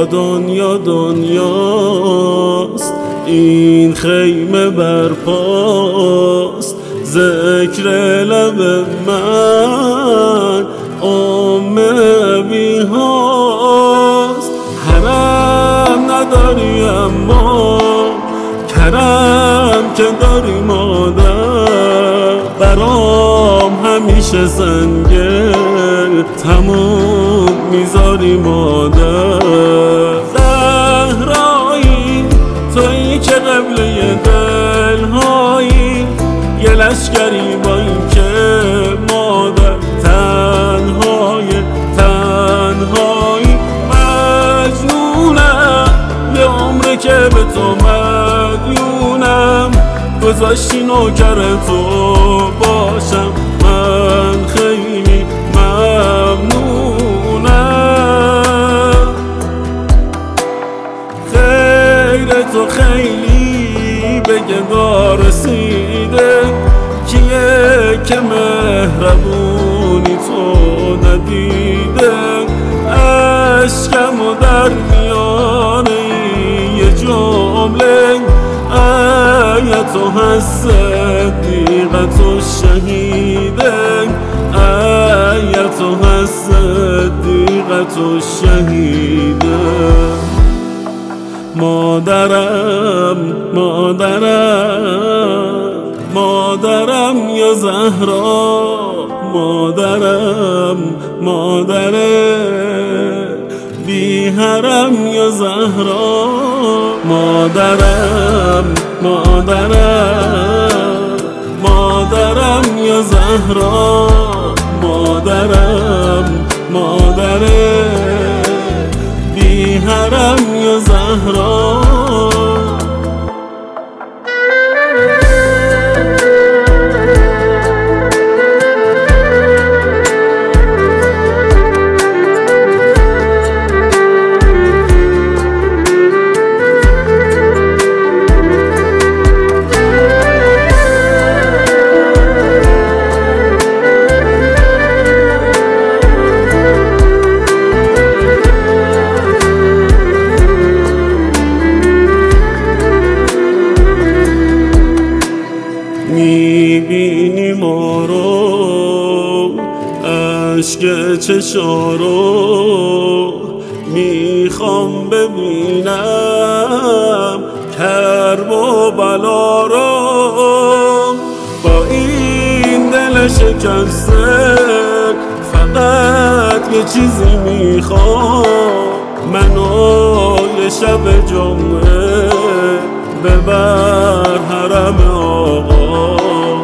دنیا دنیاست، این خیمه برپاست، ذکر لب من ابی هاست. حرم نداری اما کرم که داری مادر، برام همیشه سنگه تموم میذاری مادر. زهرایی تویی که قبله دلهایی، یه لشکری با این که مادر تنهایی مجنونم، یه عمره که به تو مدیونم، گذاشتی نوکر تو باشم، من خیلی ممنونم. خیر تو خیلی به گدا رسیده، کیه که مهربونی تو ندیده، اشکمو در میانه یه جمله، تو هست صدیقت و شهیده، تو هست صدیقت و شهیده. مادرم مادرم مادرم یا زهرا، مادرم مادره بی حرم یا زهرا، مادرم مادرم مادرم یا زهرا، مادرم مادره بی حرم یا زهرا. میبینی ما رو اشک چشا رو، میخوام ببینم کرب و بلا رو، با این دل شکسته فقط یه چیزی میخوام، منو یه شب جمعه ببر حرم آقا.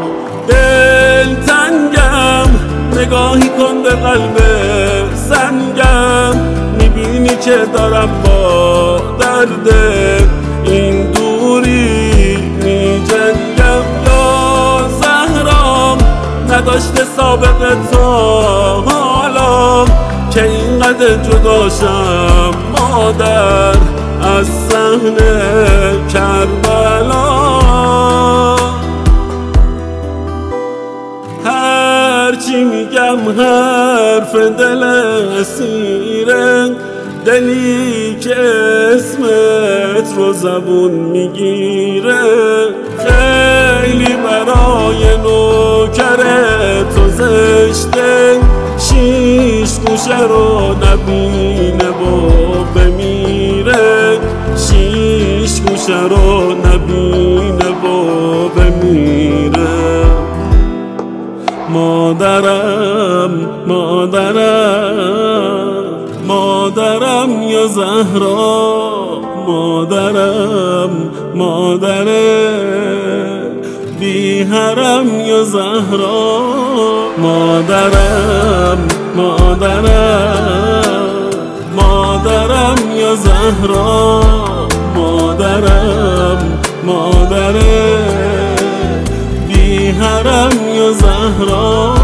دلتنگم نگاهی کن به قلب سنگم، میبینی که دارم با درد این دوری میجنگم. یا زهرام نداشته سابقه تا حالا که اینقدر جداشم مادر از صحنه کربلا. هرچی میگم حرف دل اسیره، دلی که اسمت رو زبون میگیره، خیلی برای نوکر تو زشته، شیش گوشه رو نبینه و بمیره، شیش گوشه رو نبینه و بمیره. مادرم مادرم مادرم یا زهرا، مادرم مادره بی حرم یا زهرا، مادرم مادرم مادرم یا زهرا، مادرم مادره بی حرم یا زهرا.